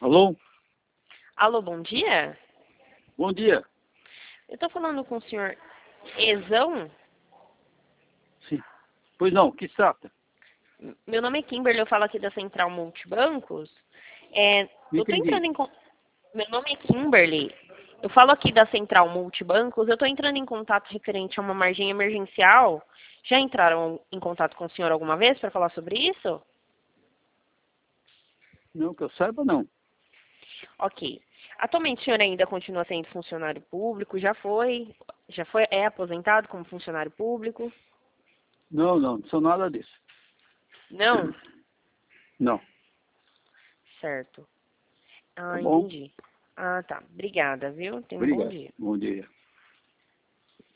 Alô? Alô, bom dia? Bom dia. Eu estou falando com o senhor Ezão? Sim. Pois não, que se trata? Meu nome é Kimberly, eu falo aqui da Central Multibancos. Não Eu tô entendi. entrando em... Meu nome é Kimberly, eu falo aqui da Central Multibancos, eu estou entrando em contato referente a uma margem emergencial. Já entraram em contato com o senhor alguma vez para falar sobre isso? Não, que eu saiba, não. Ok. Atualmente o senhor ainda continua sendo funcionário público? É aposentado como funcionário público? Não sou nada disso. Não? Não. Certo. Tá Ah, bom? entendi. Ah, tá. Obrigada, viu? Tenha um bom Obrigado. dia. Bom dia.